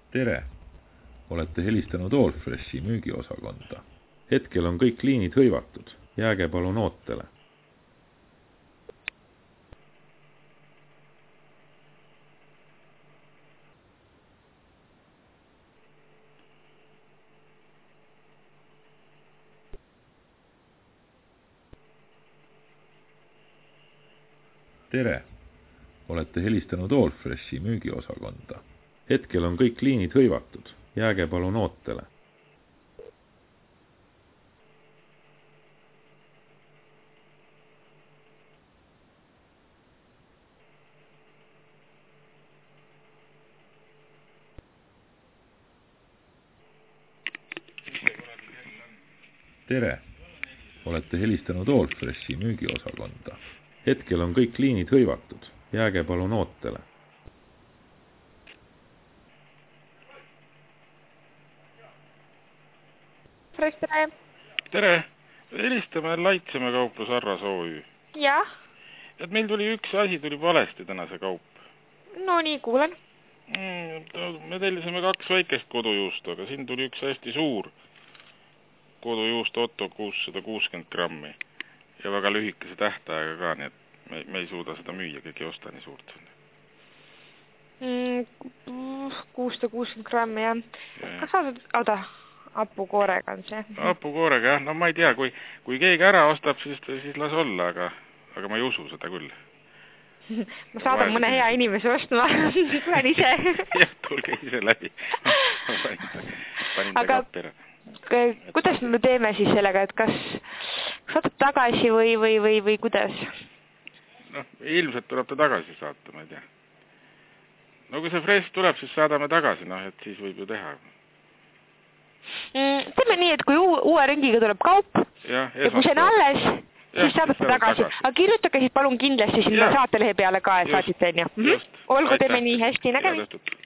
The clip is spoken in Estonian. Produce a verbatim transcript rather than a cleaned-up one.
Tere! Olete helistanud Allfreshi müügiosakonda. Hetkel on kõik liinid hõivatud. Jääge palun ootele. Tere! Olete helistanud Allfreshi müügiosakonda. Hetkel on kõik liinid hõivatud. Jääge palun ootele. Tere! Olete helistanud Allfreshi müügiosakonda. Hetkel on kõik liinid hõivatud. Jääge palun ootele. Tere! Tere! Helistame Laitseme kauplus Arras O Ü. Jah. Et meil tuli üks asi, tuli valesti täna see kaup. No nii, kuulen. Mm, me tellisime kaks väikest kodujuustu, aga siin tuli üks hästi suur kodujuust Otto kuussada kuuskümmend grammi. Ja väga lühikese tähtaega ka, nii et me, me ei suuda seda müüa, keegi ei osta nii suurt. Mm, kuussada kuuskümmend grammi, jah. Kas sa saad, oda, hapukoorega on see? Hapukoorega, jah. No ma ei tea, kui, kui keegi ära ostab, siis, siis las olla, aga, aga ma ei usu seda küll. Ma saadan mõne hea inimese ostma, tulen ise. Jah, tulge ise läbi. Panin ta, panin ta aga kappira. Kuidas me teeme siis sellega, et kas saadab tagasi või, või, või, või kuidas? No, ilmselt tuleb ta tagasi saata, ma ei tea. No kui see fresh tuleb, siis saadame tagasi, noh, et siis võib ju teha. Mm, teeme nii, et kui uue, uue ringiga tuleb kaup ja, ja kui see on alles, ja, siis saadate tagasi. tagasi. Aga kirjutage siis palun kindlasti sinna ja. Saatelehe peale ka, et saatite enne. Mm -hmm. Olgu, teeme nii hästi nägemist.